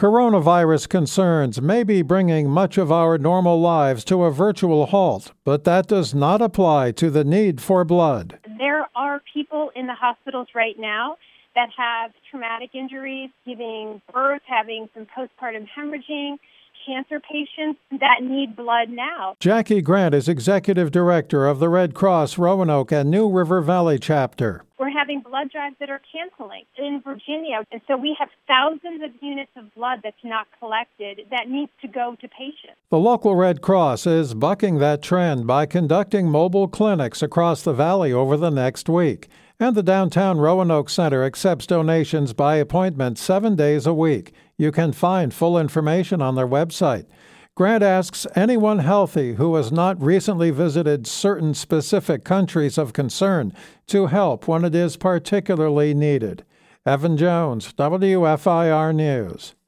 Coronavirus concerns may be bringing much of our normal lives to a virtual halt, but that does not apply to the need for blood. There are people in the hospitals right now that have traumatic injuries, giving birth, having some postpartum hemorrhaging, cancer patients that need blood now. Jackie Grant is Executive Director of the Red Cross Roanoke and New River Valley Chapter. We're having blood drives that are canceling in Virginia, and so we have thousands of units of blood that's not collected that needs to go to patients. The local Red Cross is bucking that trend by conducting mobile clinics across the valley over the next week. And the downtown Roanoke Center accepts donations by appointment 7 days a week. You can find full information on their website. Grant asks anyone healthy who has not recently visited certain specific countries of concern to help when it is particularly needed. Evan Jones, WFIR News.